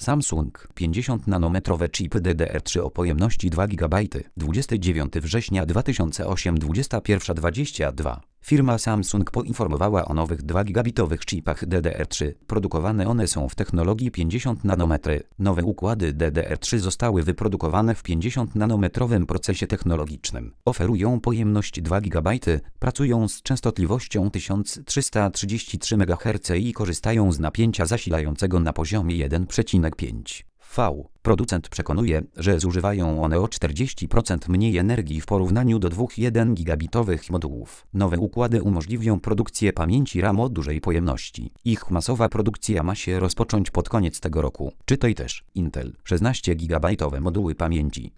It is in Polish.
Samsung 50-nanometrowe chipy DDR3 o pojemności 2 GB. 29 września 2008 21:22. Firma Samsung poinformowała o nowych 2-gigabitowych chipach DDR3. Produkowane one są w technologii 50 nanometry. Nowe układy DDR3 zostały wyprodukowane w 50-nanometrowym procesie technologicznym. Oferują pojemność 2 GB, pracują z częstotliwością 1333 MHz i korzystają z napięcia zasilającego na poziomie 1,5 V. Producent przekonuje, że zużywają one o 40% mniej energii w porównaniu do dwóch 1-gigabitowych modułów. Nowe układy umożliwią produkcję pamięci RAM o dużej pojemności. Ich masowa produkcja ma się rozpocząć pod koniec tego roku. Czytaj też Intel 16-gigabajtowe moduły pamięci.